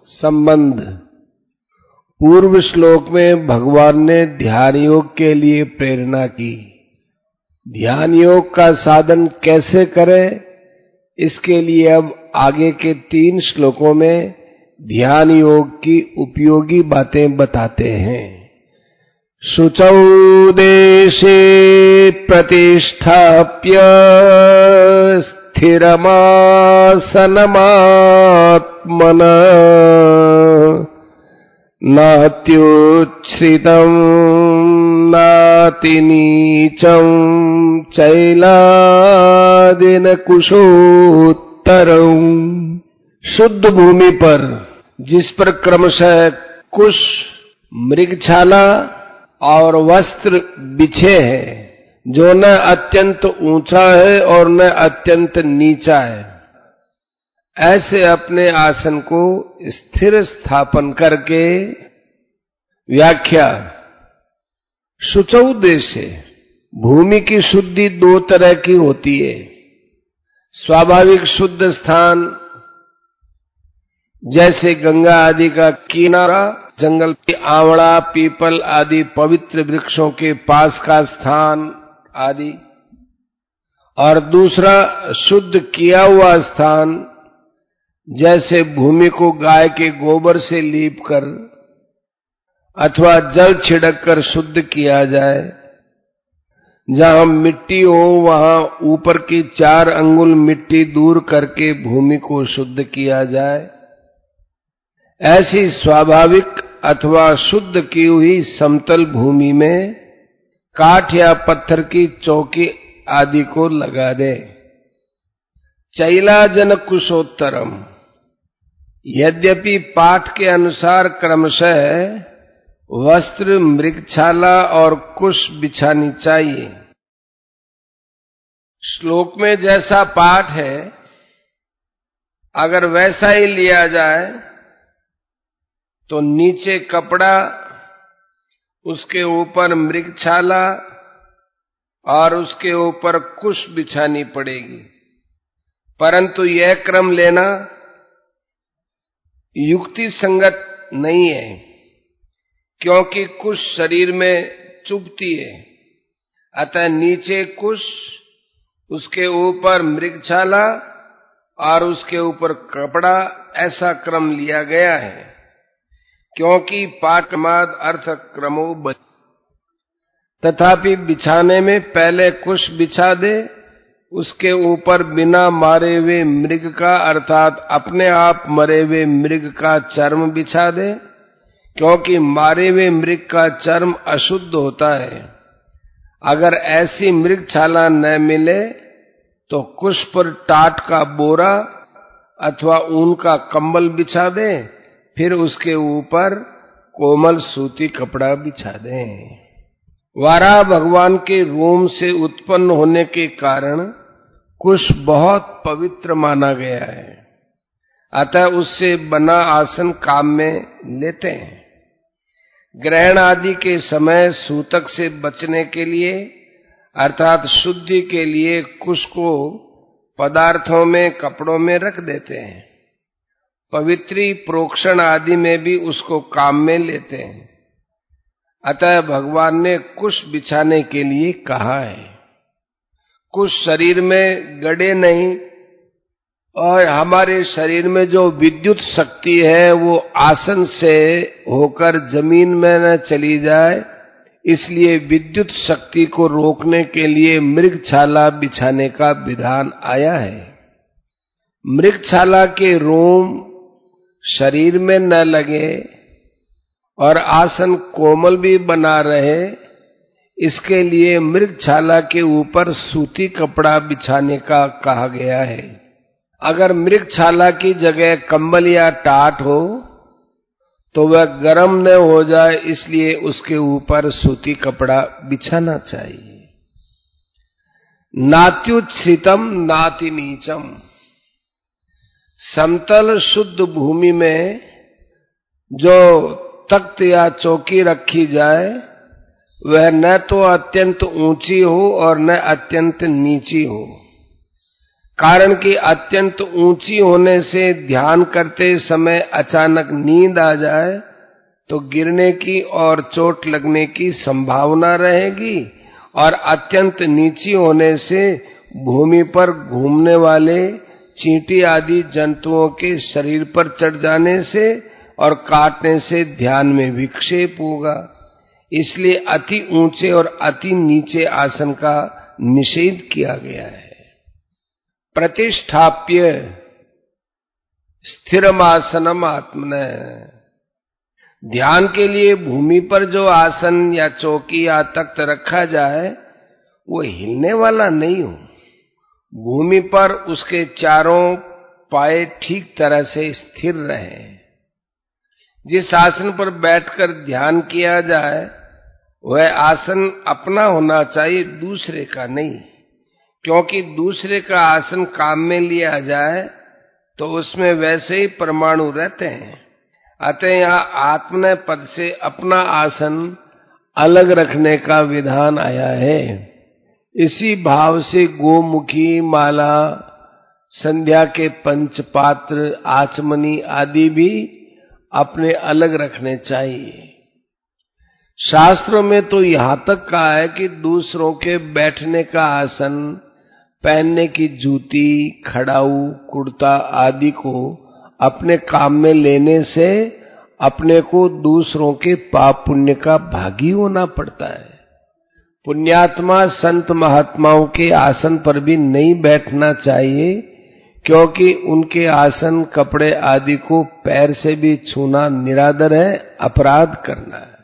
संबंध। पूर्व श्लोक में भगवान ने ध्यान योग के लिए प्रेरणा की। ध्यान योग का साधन कैसे करें, इसके लिए अब आगे के 3 श्लोकों में ध्यान योग की उपयोगी बातें बताते हैं। शुचौ देशे प्रतिष्ठाप्य स्थिरमासनमात्मना नात्युच्छ्रितं नातिनीचं चैलादिन कुशोत्तरम्। शुद्ध भूमि पर जिस पर क्रमशः कुश, मृगछाला और वस्त्र बिछे हैं, जो न अत्यंत ऊंचा है और न अत्यंत नीचा है, ऐसे अपने आसन को स्थिर स्थापन करके। व्याख्या। शुचौ देशे, भूमि की शुद्धि 2 तरह की होती है। स्वाभाविक शुद्ध स्थान जैसे गंगा आदि का किनारा, जंगल के आंवला, पीपल आदि पवित्र वृक्षों के पास का स्थान आदि, और दूसरा शुद्ध किया हुआ स्थान जैसे भूमि को गाय के गोबर से लीप कर अथवा जल छिड़क कर शुद्ध किया जाए। जहां मिट्टी हो वहां ऊपर की 4 अंगुल मिट्टी दूर करके भूमि को शुद्ध किया जाए। ऐसी स्वाभाविक अथवा शुद्ध की हुई समतल भूमि में काठ या पत्थर की चौकी आदि को लगा दे। चैलाजन कुशोत्तरम, यद्यपि पाठ के अनुसार क्रमशः वस्त्र, मृगछाला और कुश बिछानी चाहिए। श्लोक में जैसा पाठ है, अगर वैसा ही लिया जाए तो नीचे कपड़ा, उसके ऊपर मृगछाला और उसके ऊपर कुश बिछानी पड़ेगी। परंतु यह क्रम लेना युक्ति संगत नहीं है, क्योंकि कुश शरीर में चुभती है। अतः नीचे कुश, उसके ऊपर मृगछाला और उसके ऊपर कपड़ा, ऐसा क्रम लिया गया है, क्योंकि पाठमाद अर्थ क्रमो बच। तथापि बिछाने में पहले कुश बिछा दे, उसके ऊपर बिना मारे हुए मृग का अर्थात अपने आप मरे हुए मृग का चर्म बिछा दे, क्योंकि मारे हुए मृग का चर्म अशुद्ध होता है। अगर ऐसी मृगछाला न मिले तो कुश पर टाट का बोरा अथवा ऊन का कंबल बिछा दे, फिर उसके ऊपर कोमल सूती कपड़ा बिछा दें। वाराह भगवान के रोम से उत्पन्न होने के कारण कुश बहुत पवित्र माना गया है, अतः उससे बना आसन काम में लेते हैं। ग्रहण आदि के समय सूतक से बचने के लिए अर्थात शुद्धि के लिए कुश को पदार्थों में, कपड़ों में रख देते हैं। पवित्री प्रोक्षण आदि में भी उसको काम में लेते हैं। अतः भगवान ने कुश बिछाने के लिए कहा है। कुश शरीर में गड़े नहीं, और हमारे शरीर में जो विद्युत शक्ति है वो आसन से होकर जमीन में न चली जाए, इसलिए विद्युत शक्ति को रोकने के लिए मृगछाला बिछाने का विधान आया है। मृगछाला के रोम शरीर में न लगे और आसन कोमल भी बना रहे, इसके लिए मृगछाला के ऊपर सूती कपड़ा बिछाने का कहा गया है। अगर मृगछाला की जगह कंबल या टाट हो तो वह गर्म न हो जाए, इसलिए उसके ऊपर सूती कपड़ा बिछाना चाहिए। नात्युच्छ्रितम नातिनीचम, समतल शुद्ध भूमि में जो तख्त या चौकी रखी जाए, वह न तो अत्यंत ऊंची हो और न अत्यंत नीची हो। कारण कि अत्यंत ऊंची होने से ध्यान करते समय अचानक नींद आ जाए तो गिरने की और चोट लगने की संभावना रहेगी, और अत्यंत नीची होने से भूमि पर घूमने वाले चींटी आदि जंतुओं के शरीर पर चढ़ जाने से और काटने से ध्यान में विक्षेप होगा। इसलिए अति ऊंचे और अति नीचे आसन का निषेध किया गया है। प्रतिष्ठाप्य स्थिरमासनम आत्मनः, ध्यान के लिए भूमि पर जो आसन या चौकी या तख्त रखा जाए वो हिलने वाला नहीं हो। भूमि पर उसके चारों पाए ठीक तरह से स्थिर रहें। जिस आसन पर बैठकर ध्यान किया जाए वह आसन अपना होना चाहिए, दूसरे का नहीं, क्योंकि दूसरे का आसन काम में लिया जाए तो उसमें वैसे ही परमाणु रहते हैं। अतः यहाँ आत्मनः पद से अपना आसन अलग रखने का विधान आया है। इसी भाव से गोमुखी, माला, संध्या के पंचपात्र, आचमनी आदि भी अपने अलग रखने चाहिए। शास्त्रों में तो यहाँ तक कहा है कि दूसरों के बैठने का आसन, पहनने की जूती, खड़ाऊ, कुर्ता आदि को अपने काम में लेने से अपने को दूसरों के पाप पुण्य का भागी होना पड़ता है। पुण्यात्मा संत महात्माओं के आसन पर भी नहीं बैठना चाहिए, क्योंकि उनके आसन, कपड़े आदि को पैर से भी छूना निरादर है, अपराध करना है।